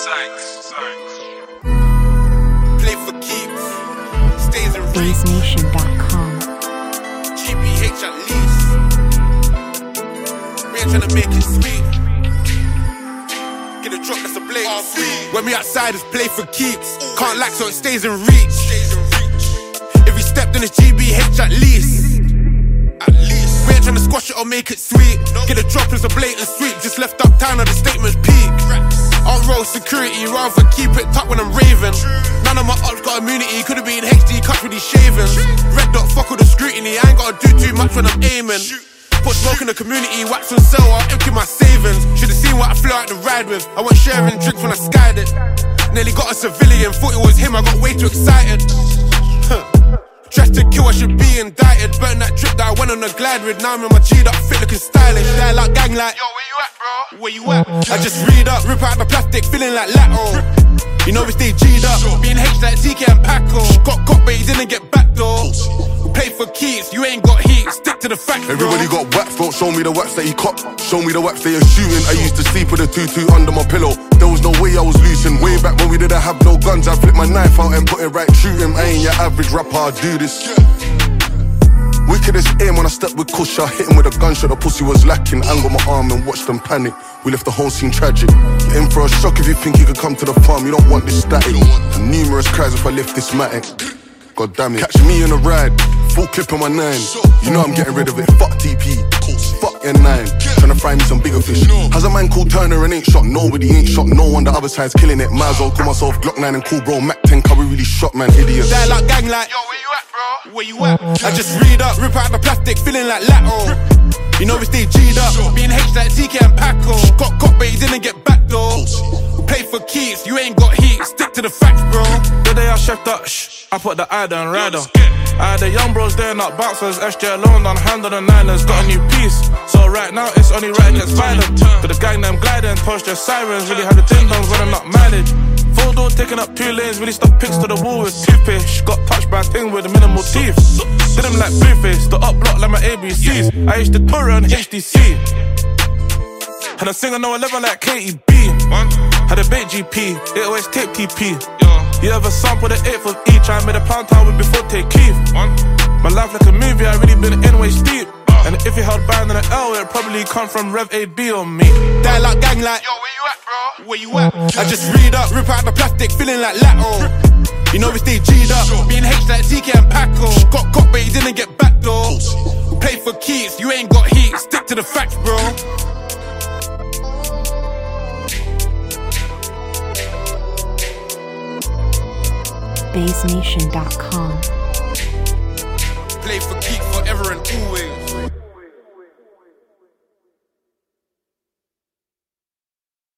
Play for keeps, stays in reach. BaseNation.com. GBH at least. We ain't tryna make it sweet. Get a drop, that's a blatant sweet. When we outside, it's play for keeps. Can't lack, so it stays in reach. If we stepped in, it's GBH at least. We ain't tryna squash it or make it sweet. Get a drop, it's a blatant sweep. Just left uptown, the statement's peak. On road security, rather keep it tucked when I'm raving. None of my ops got immunity, could've been HD cut with these shavings. Red dot, fuck all the scrutiny, I ain't gotta do too much when I'm aiming. Put smoke in the community, wax on sale, I'll empty my savings. Should've seen what I flew out the ride with. I went sharing drinks when I skied it. Nearly got a civilian, thought it was him, I got way too excited. Dressed to kill, I should be indicted. Burn that trip that I went on a glide with. Now I'm in my G'd up, fit looking stylish. Style like gang like, yo, where you at, bro? Where you at? I just read up, rip out the plastic, feeling like Lato. You know we stay G'd up, being H like TK and Paco. Got cop, but he didn't get back though. Play for keys, you ain't got heat, stick to the facts, bro. Everybody got wax, don't show me the wax that he copped. Show me the wax they are shooting. I used to sleep with a 2-2 under my pillow. There was no way I was losing. Way back when we didn't have no guns, I flipped my knife out and put it right, shoot him. I ain't your average rapper, I do this. Wickedest aim when I stepped with Kush, I hit him with a gunshot, the pussy was lacking. Angled my arm and watched them panic. We left the whole scene tragic. Get in for a shock if you think you could come to the farm. You don't want this static. Numerous cries if I lift this matic. God damn it. Catch me in a ride, full clip on my 9. You know I'm getting rid of it, fuck TP, fuck N9. Tryna find me some bigger fish. Has a man called Turner and ain't shot nobody, ain't shot no one, the other side's killing it. Might as well call myself Glock 9 and cool bro Mac 10, cause we really shot man, idiot. Die like gang like, yo, where you at, bro? Where you at? I just read up, rip out the plastic, feeling like Lato. You know we stay G'd up, being H like TK and Paco. Got caught, but he didn't get back though. Play for keys, you ain't got heat, stick to the facts, bro. The day I chefed up, I put the Ida and Rider. I had the young bros there, not bouncers. SJ alone done handle the Niners. Got a new piece, so right now it's only right it gets violent. Got the gang them gliding, post their sirens. Really had the ding dongs running up mileage. Full door taking up 2 lanes, really stuck pics to the wall with toothpaste. Got touched by a thing with minimal teeth. Did them like Blueface, the up block like my ABCs. I used to tour on HDC. Had a singer no 11 like KEB. Had a bait GP, it always tape TP. You ever sample the 8th of each? I made a pound town with before take Keith. My life like a movie, I really been in waist deep. And if you held band in an L, it'd probably come from Rev AB on me. Die like gang like, yo, where you at, bro? Where you at? I just read up, rip out the plastic, feeling like Lato. You know we stay G'd up, being H like TK and Paco. Got caught, but he didn't get back though. Play for keys, you ain't got heat, stick to the facts, bro. BaseNation.com. Play for keep forever and always.